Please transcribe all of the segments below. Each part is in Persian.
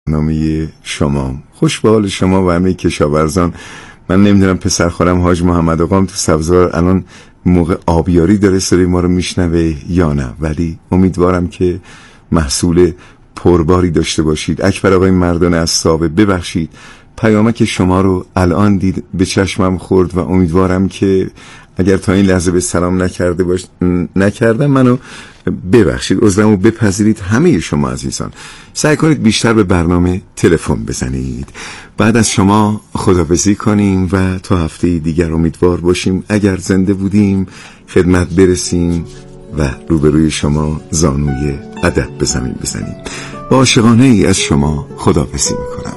نامه شما. خوش به حال شما و همه کشاورزان. من نمیدونم پسر خالم حاج محمد آقام تو سبزوار الان موقع آبیاری داره صدای ما رو میشنوه یا نه، ولی امیدوارم که محصول پرباری داشته باشید. اکبر آقای مردان از ساوه، ببخشید پیامک شما رو الان دید به چشمم خورد و امیدوارم که اگر تا این لحظه به سلام نکردم منو ببخشید، عذرمو بپذیرید. همه شما عزیزان سعی کنید بیشتر به برنامه تلفن بزنید. بعد از شما خداحافظی کنیم و تا هفته دیگر امیدوار باشیم اگر زنده بودیم خدمت برسیم و روبروی شما زانوی ادب به زمین بزنیم. با عاشقانه ای از شما خداحافظی میکنم.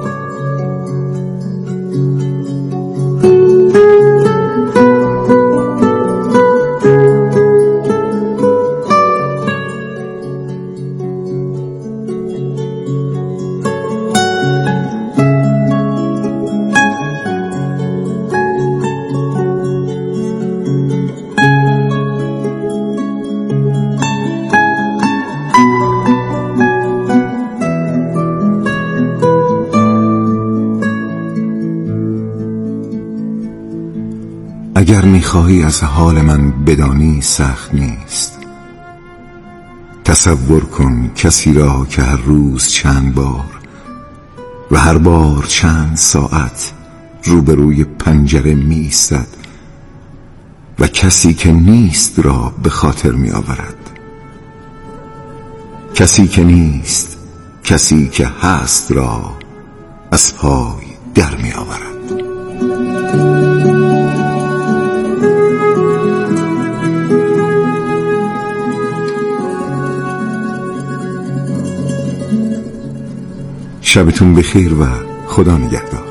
اگر میخواهی از حال من بدانی سخت نیست. تصور کن کسی را که هر روز چند بار و هر بار چند ساعت روبروی پنجره می‌ایستد و کسی که نیست را به خاطر می‌آورد. کسی که نیست، کسی که هست را از پای در می‌آورد. شبتون بخیر و خدا نگهدار.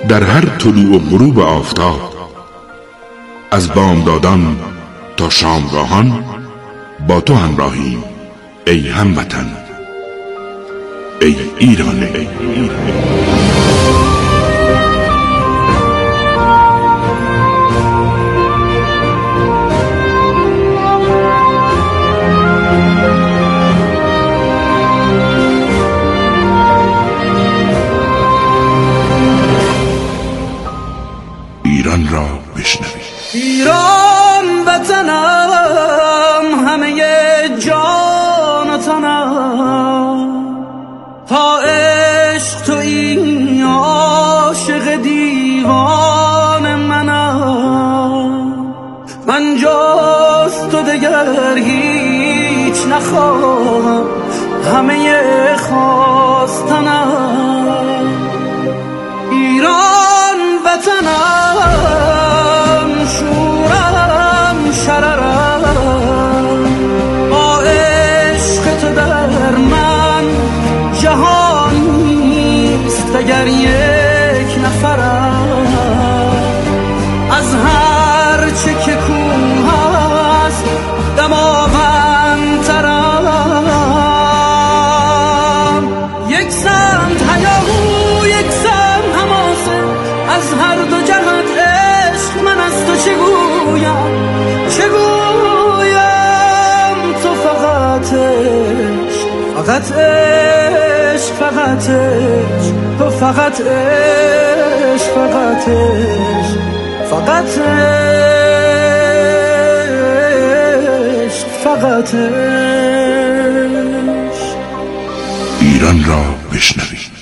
در هر طلوع و غروب آفتاب، از بامدادان تا شامگاهان با تو همراهیم ای هموطن، ای ایران، ای ایران. ایران را بشنوید. ایران وطنم، همه جان و تنم، تا عشق تو این عاشق دیوان منم. من جز تو دگر هیچ نخواهم، همه خواستنم. ایران وطنم، شورم شررم، با عشق تو در من جهان نیست اگر یک نفرم. از هر چه که کوه هست دماوندترم. یک سمت هیاهو، یک سمت حماسه، از هر دو جهت عشق. من از تو چه گویم، چه گویم؟ تو فقط عشق، فقط عشق، فقط عشق. تو فقط عشق، فقط عشق، فقط عشق، فقط عشق. ایران را بشنوید.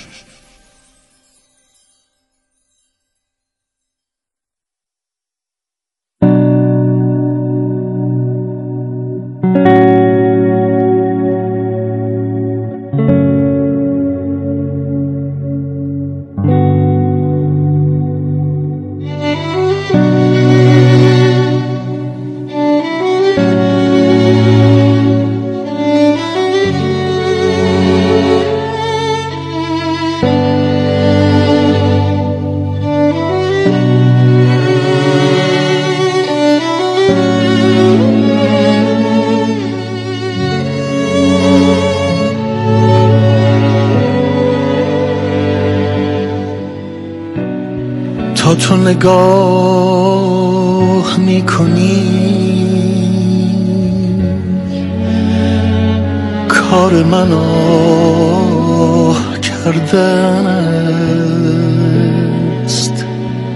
تا تو نگاه میکنی کار من آه کردن است.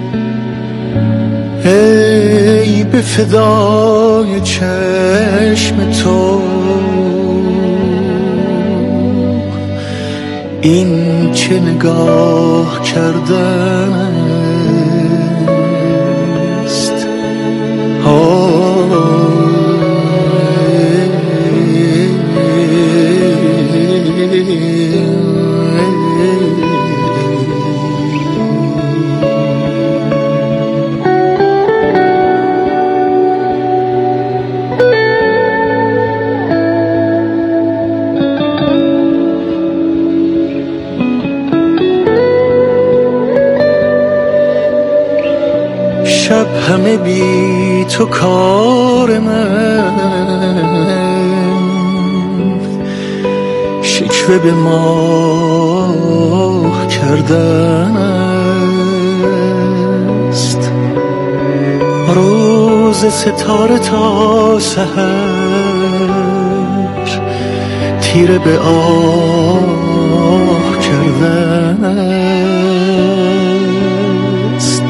ای به فدای چشم تو، این چه نگاه کردن است. شب همه بی تو کار من، شکوه به ماه کردن است. روز ستاره تا سحر تیره به آه کردن است.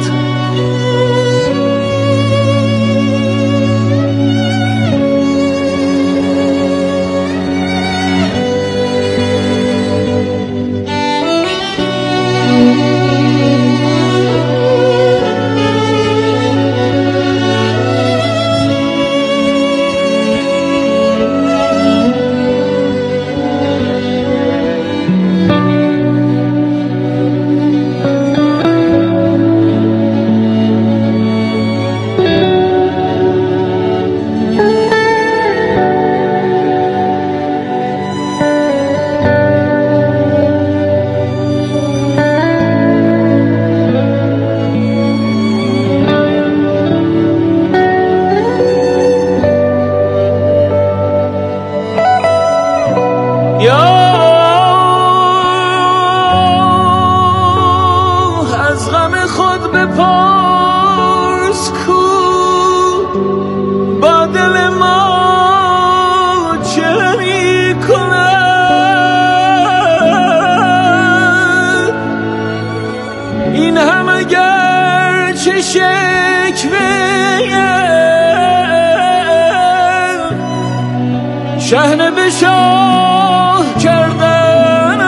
شهنه به شاه کردن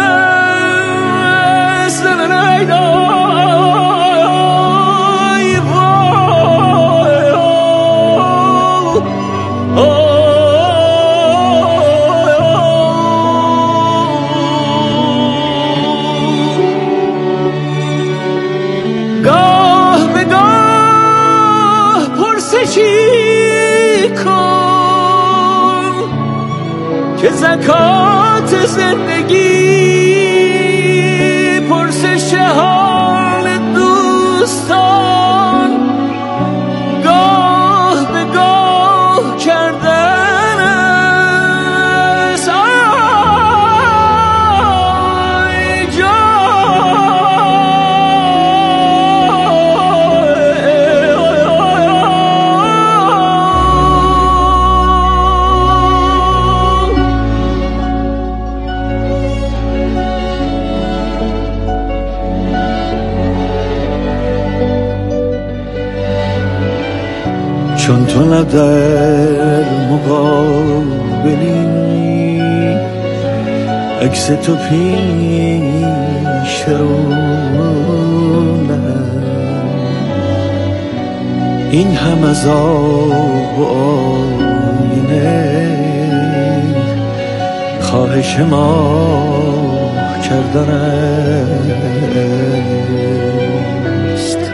است گاه به گاه پرسشی کن که زکات زندگی پرسش حال دوستان گاه به گاه کردن است آی چون تو نه در مقابلی عکس تو پیش رونم این هم از آب و آینه خواهش ما کردن است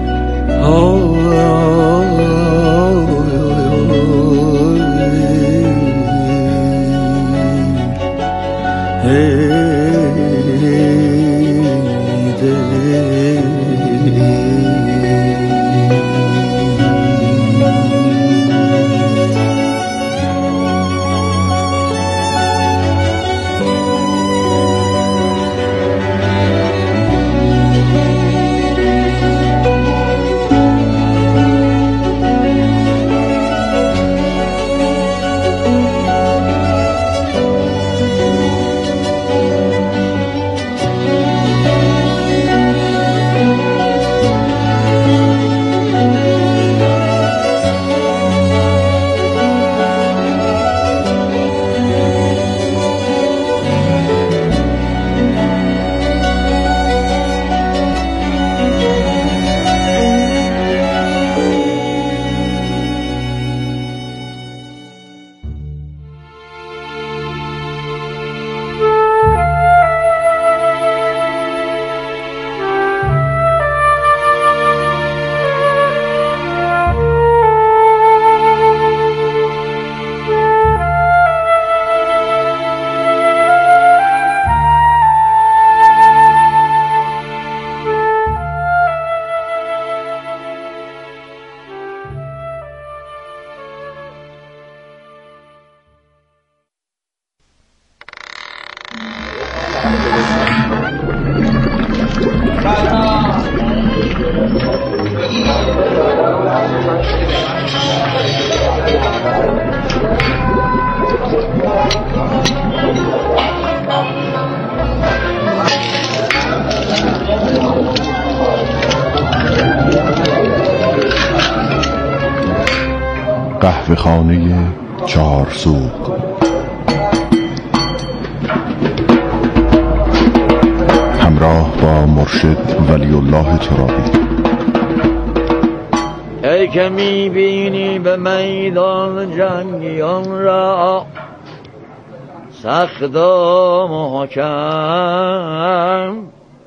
قهوه‌خانه چهارسوق همراه با مرشد ولی الله ترابی. ای که میبینی به میدان جنگیان را سخت و محکم،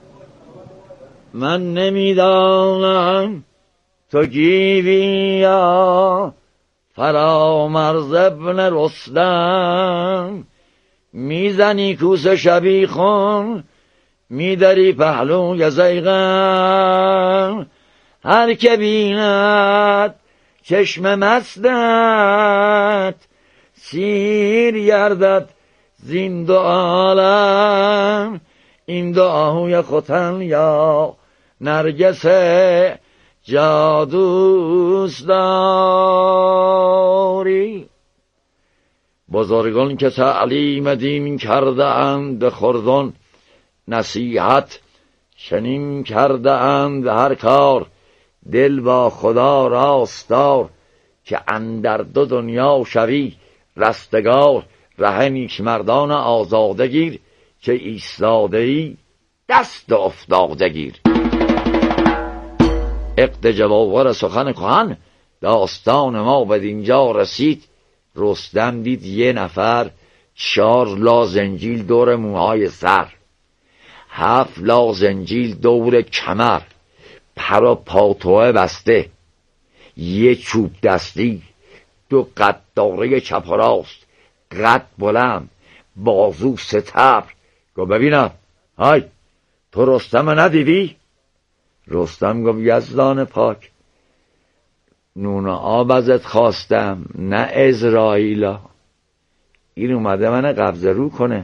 من نمیدانم تو گیوی یا فرامرز ابن رستم، میزنی کوس شبیخون میداری پهلوی زیغم، هر که بیند چشم مستت سیر گردد زین دو عالم، این دو آهوی ختن یا نرگس جادوست داری. بزرگان که تعلیم دین کرده اند به خردان، نصیحت چنین کرده اند هر کار، دل با خدا راستار که اندر دو دنیا شوی رستگار. ره نیک مردان آزاده گیر، که ایستاده ای دست افتاده گیر. عقد جواهر سخن کهن، داستان ما بدینجا رسید. رستم دید یه نفر 4 لا زنجیل دور موهای سر، 7 لا زنجیل دور کمر، پر و پاتوه بسته، یه چوب دستی، 2 قداره چپ و راست، قد بلند، بازو ستبر. گفت ببینم، های تو رستم ندیدی؟ رستم گفت یزدان پاک، نون و آب ازت خواستم نه عزراییلا، این اومده من قبضه رو کنه.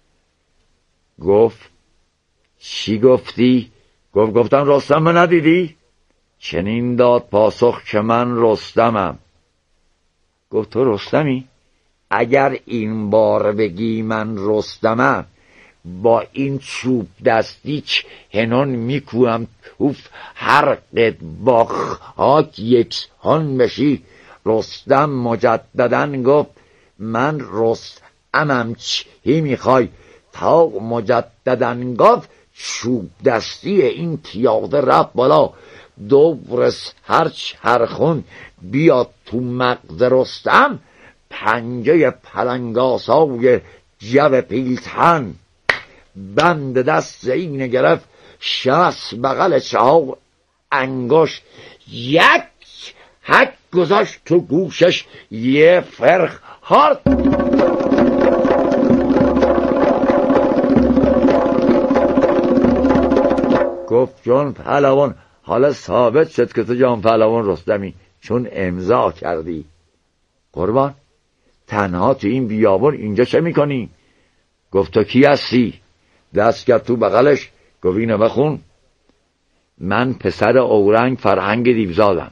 گفت چی گفتی؟ گفتم رستم ندیدی؟ چنین داد پاسخ که من رستمم. گفت تو رستمی؟ اگر این بار بگی من رستمم، با این چوب دستی هنون میکوام توف حرقت با خاک یکسان بشی. رستم مجددن گفت من رستمم، چی میخوای؟ تا مجددن گفت چوب دستی این پیاده رفت بالا، دور هر چرخون بیاد تو مغز رستم، پنجه پلنگاسای جو پیلتن، بند دست اینه گرفت 60 بغل 4 انگشت، یک حک گذاشت تو گوشش یه فرخ هارد. گفت جان پهلوان، حالا ثابت شد که تو جان پهلوان رستمی، چون امضا کردی. قربان تنها تو این بیابان اینجا چه میکنی؟ گفت تو کی هستی؟ دست کرد تو بغلش، گفت اینو بخون. من پسر اورنگ فرهنگ دیوزادم.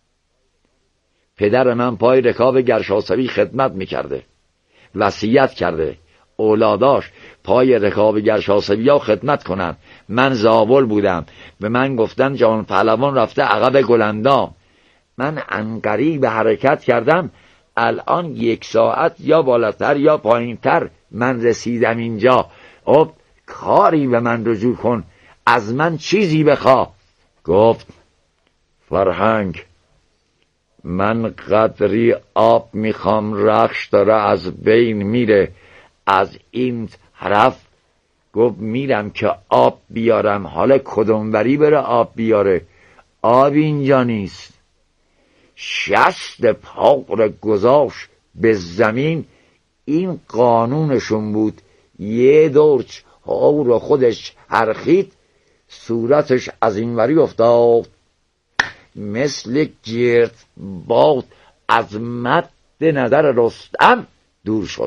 پدر من پای رکاب گرشاسبی خدمت میکرده، وصیت کرده اولاداش پای رکاب گرشاسبی ها خدمت کنن. من زابل بودم، به من گفتن جان پهلوان رفته عقب گلندام. من عنقریب حرکت کردم، الان 1 ساعت یا بالاتر یا پایینتر من رسیدم اینجا. کاری به من رجوع کن، از من چیزی بخوا. گفت فرهنگ، من قدری آب میخوام، رخش داره از بین میره از این طرف. گفت میرم که آب بیارم، حالا کدوموری بره آب بیاره؟ آب اینجا نیست. 60 پاره گذاشت به زمین، این قانونشون بود. یه دور رو خودش حرخید، صورتش از این وری افتاد مثل گرد باد، از مد نظر رستم دور شد.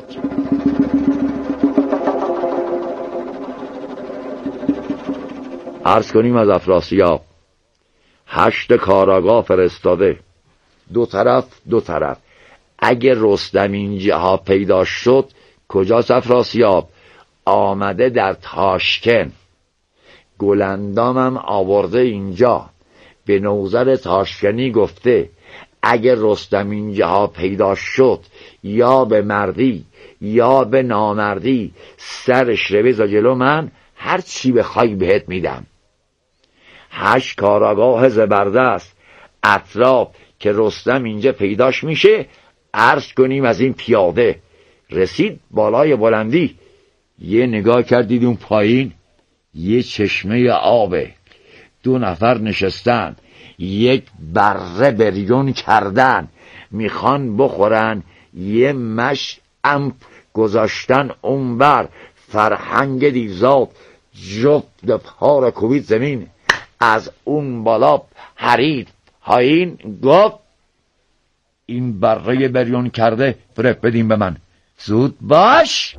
عرض کنیم از افراسیاب 8 کاراگاه فرستاده، 2 طرف. اگه رستم اینجا پیدا شد، کجاست افراسیاب؟ آمده در تاشکن. گلندامم آورده اینجا، به نوذر تاشکنی گفته اگه رستم اینجا پیدا شد، یا به مردی یا به نامردی سرش رو بذار جلو من، هر چی بخوای بهت میدم. 8 کاراگاه زبردست اطراف که رستم اینجا پیداش میشه. عرض کنیم از این پیاده رسید بالای بلندی، یه نگاه کردید اون پایین یه چشمه آبه، 2 نفر نشستن، یک بره بریون کردن، میخوان بخورن، یه مشعم گذاشتن اونور. فرهنگ دیوزاد جفت پا کوبید زمین، از اون بالا پرید پایین. گفت این بره بریون کرده فرق بدیم به من، زود باش.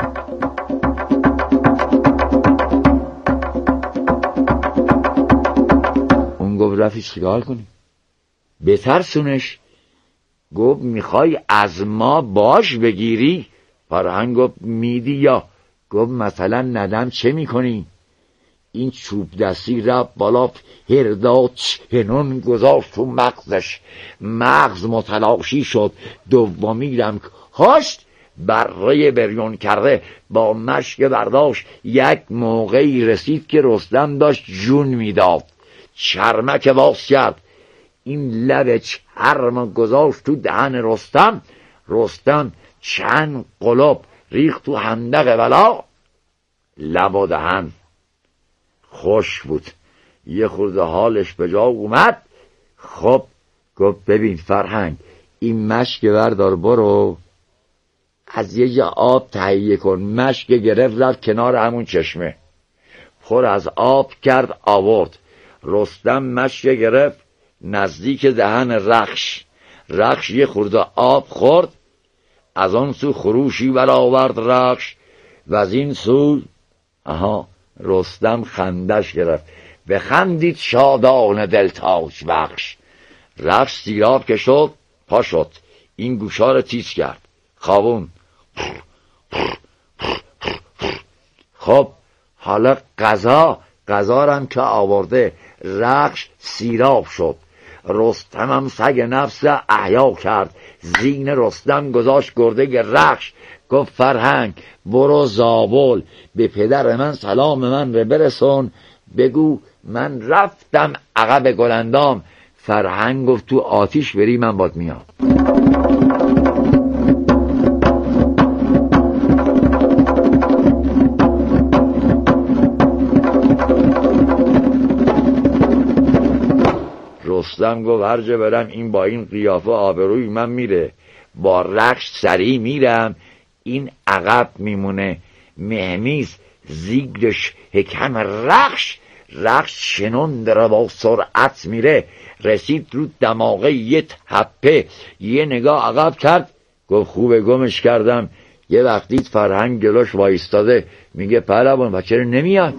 اون گفت رفیق چیکار کنی؟ بترسونش. گفت میخوای از ما باش بگیری؟ فرهنگ گفت میدی یا؟ گفت مثلا ندم چه میکنی؟ این چوب دستی رفت بالا، هرداد چنون گذاشت تو مغزش، مغز متلاشی شد. دومی رم هاشت بره بریون کرده با مشک برداشت. یک موقعی رسید که رستم داشت جون میداد، چرمک باز کرد، این لب چرم گذاشت تو دهن رستم. رستم چند قلب ریخت تو حندق بلا، لب و دهن خوش بود، یه خورده حالش به جا اومد. خب گفت ببین فرهنگ، این مشک بردار برو از یه جا آب تهیه کن. مشک گرفت رفت کنار همون چشمه، پر از آب کرد آورد. رستم مشک گرفت نزدیک دهن رخش، رخش یه خورده آب خورد، از آن سو خروشی برآورد رخش و از این سو رستم خندش گرفت، بخندید شادان دلتاج بخش. رخش سیراب که شد پا شد، این گوشا رو تیز کرد، خوابون. خب حالا غذا هم که آورده، رخش سیراب شد. رستم هم سگ نفس احیا کرد، زین رستم گذاشت گرده رخش. گفت فرهنگ برو زابل، به پدر من سلام من رو برسون، بگو من رفتم عقب گلندام. فرهنگ گفت تو آتیش بری من باد میام. رستم گفت هر جا برم این با این قیافه آبروی من میره، با رخش سریع میرم این عقب میمونه. مهمیز زیگرش حکم رخش شنون داره با سرعت میره. رسید رو دماغه یه تپه، یه نگاه عقب کرد، گفت خوبه گمش کردم. یه وقتی فرهنگ جلوش وایستاده میگه پهلوان و چرا نمیاد؟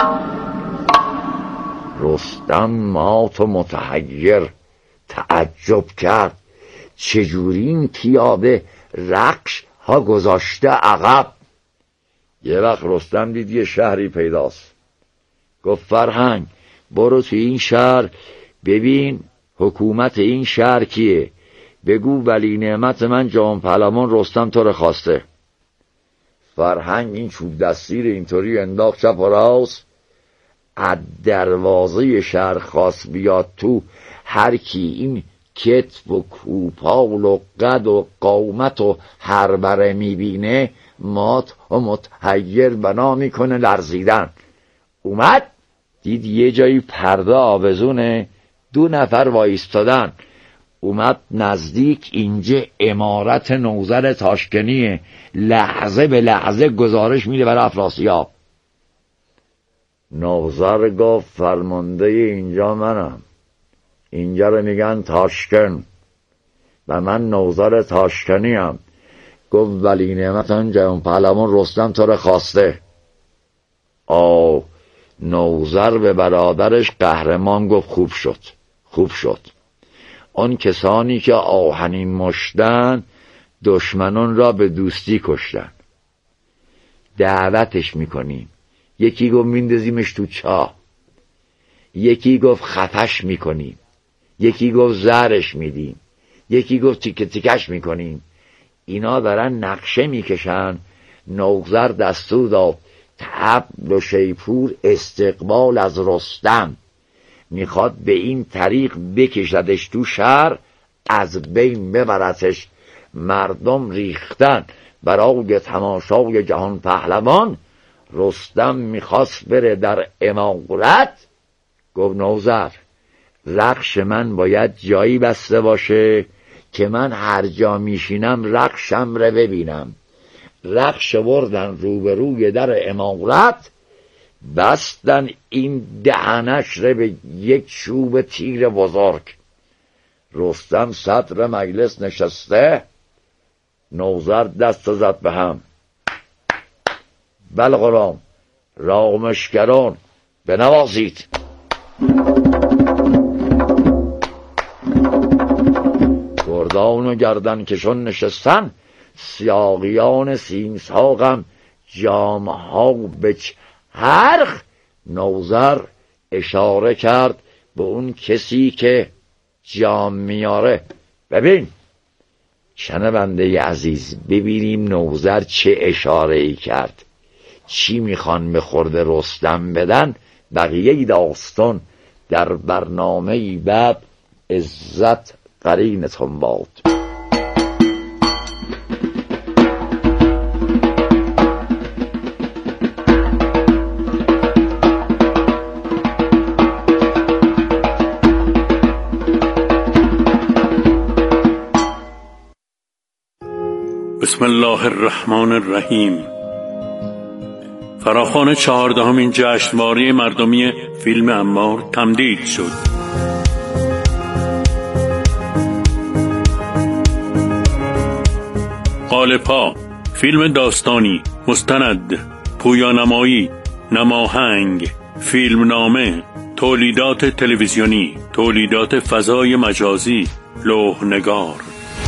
رستم مات و متحیر تعجب کرد، چجوری این پیاده رخش ها گذاشته عقب؟ یه وقت رستم دید یه شهری پیداست، گفت فرهنگ برو تو این شهر ببین حکومت این شهر کیه، بگو ولی نعمت من جهان پهلوان رستم تو رو خواسته. فرهنگ این چوب دستی رو اینطوری انداخت چپ و راست، از دروازه شهر خواست بیاد تو. هر کی این کتف و کوپال و قد و قامت و هربره میبینه مات و متحیر بنا میکنه لرزیدن. اومد دید یه جایی پرده آویزونه، 2 نفر وایستادن. اومد نزدیک، اینجا امارت نوذر تاشکنیه، لحظه به لحظه گزارش میده برای افراسیاب. نوذر گفت فرمانده اینجا منم، اینجا رو میگن تاشکن و من نوذر تاشکنیم. گفت ولی نعمتان جهان پهلوان رستم تو رو خواسته. نوذر به برادرش قهرمان گفت خوب شد. آن کسانی که آهنین مشتن دشمنان را به دوستی کشتن، دعوتش میکنیم. یکی گفت میندازیمش تو چاه، یکی گفت خفش میکنیم، یکی گفت زهرش میدیم، یکی گفت تیکه تیکش میکنیم. اینا دارن نقشه میکشن. نوذر دستور داد طبل و شیپور استقبال از رستم، میخواد به این طریق بکشدش تو شهر، از بین ببرتش. مردم ریختن برای تماشای جهان پهلوان. رستم میخواست بره در امارت. گفت نوذر رخش من باید جایی بسته باشه که من هر جا میشینم رخشم رو ببینم. رخش بردن روبروی در امارت، بستن این دهنش رو به یک چوب تیر بزرگ. رستم صدر مجلس نشسته، نوذر دست زد به هم. بله غلام، رامشگران بنوازید. گردان و گردن کشان نشستن، سیاقیان سیمساقم جامها به چرخ. نوذر اشاره کرد به اون کسی که جام میاره. ببین شنونده عزیز، ببینیم نوذر چه اشاره‌ای کرد، چی میخوان به خورد رستم بدن. بقیه داستان در برنامه بعد. عزت قرینتون باد. بسم الله الرحمن الرحیم. فراخوان 14مین جشنواره مردمی فیلم امار تمدید شد. قالب‌ها: فیلم داستانی، مستند، پویانمایی، نماهنگ، فیلمنامه، تولیدات تلویزیونی، تولیدات فضای مجازی، لوح‌نگار.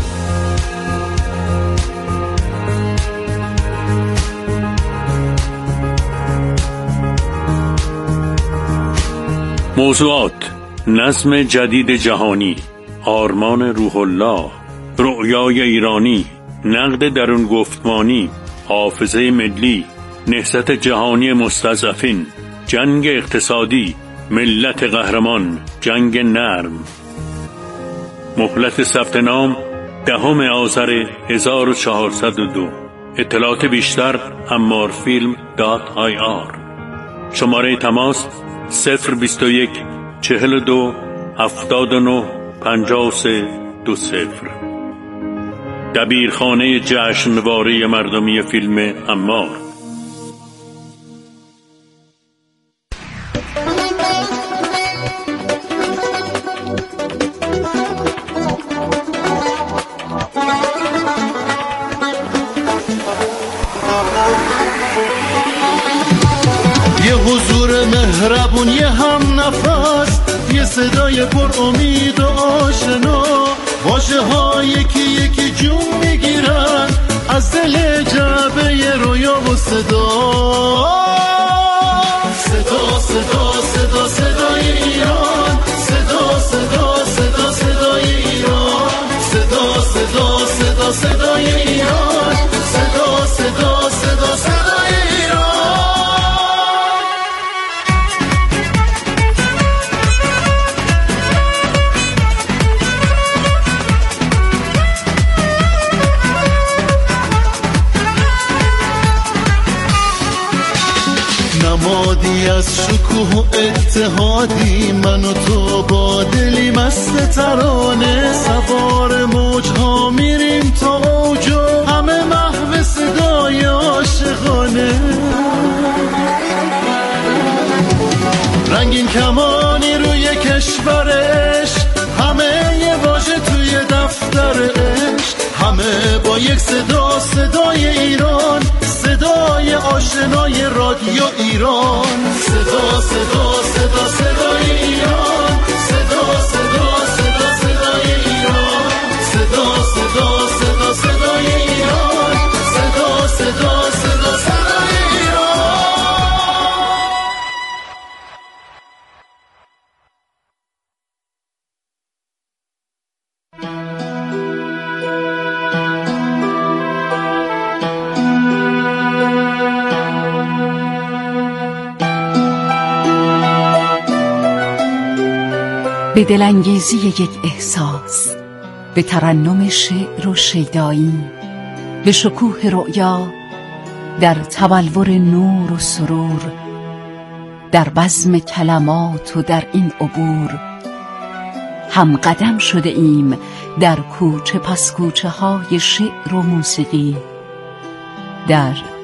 موضوعات: نظم جدید جهانی، آرمان روح الله، رؤیای ایرانی، نقد درون گفتمانی، حافظه ملی، نهضت جهانی مستضعفین، جنگ اقتصادی، ملت قهرمان، جنگ نرم. مهلت ثبت نام 10 آذر 1402. اطلاعات بیشتر ammarfilm.ir. شماره تماس 021 42 79 53 20. دبیرخانه جشنواره مردمی فیلم امار. یه حضور مهربون، یه هم نفس، یه صدای پر امید و آشنا، واژه ها یکی یکی جون میگیرن از دل جعبه رویا و صدا. صدا صدا صدا صدای ایران، صدا صدا صدا صدای ایران، صدا صدا صدا صدای ایران، صدا صدا صدا صدای ایران. نمادی از شکوه و اتحادی، من و تو با دلی مست ترانه، سوار موجها میریم تا اوج و همه محو صدای عاشقانه. رنگین کمانی روی کشورش، همه یه واژه توی دفتر عشق، همه با یک صدا، صدای ایران، صدای آشنای رادیو ایران. صدا صدا صدا صدای ایران، صدا صدا صدا صدای ایران، صدا صدا صدا صدای ایران، صدا صدا صدا صدای ایران. به دلانگیزی یک احساس، به ترنم شعر و شیدایی، به شکوه رؤیا، در تبلور نور و سرور، در بزم کلمات و در این عبور، هم قدم شده ایم در کوچه پس کوچه های شعر و موسیقی، در